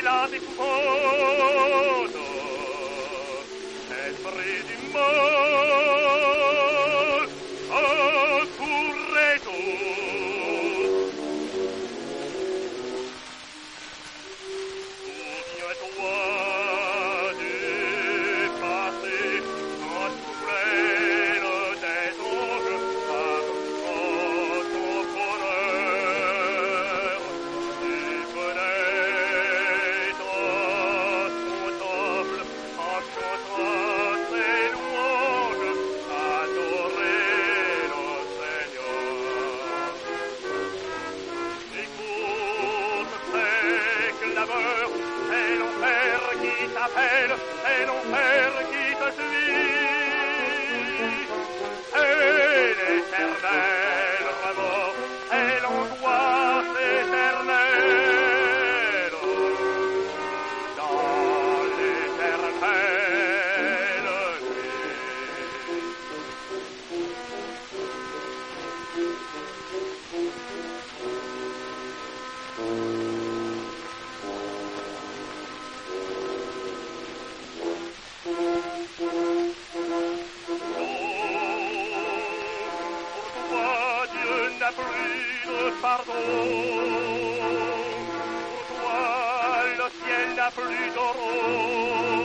la épouvante, esprit du mal, pourrait souviens-toi du passé, quand soufflait des anges, par ton bonheur, tu venais dans ton temple, en chantant tes louanges, adorer le Seigneur. Écoute, c'est clameur, c'est l'enfer qui t'appelle, c'est l'enfer qui te suit. C'est l'éternel remords, c'est l'angoisse éternelle. Dans l'éternelle nuit. Pour toi, Dieu n'a plus de pardon. Pour toi, le ciel n'a plus d'aurore.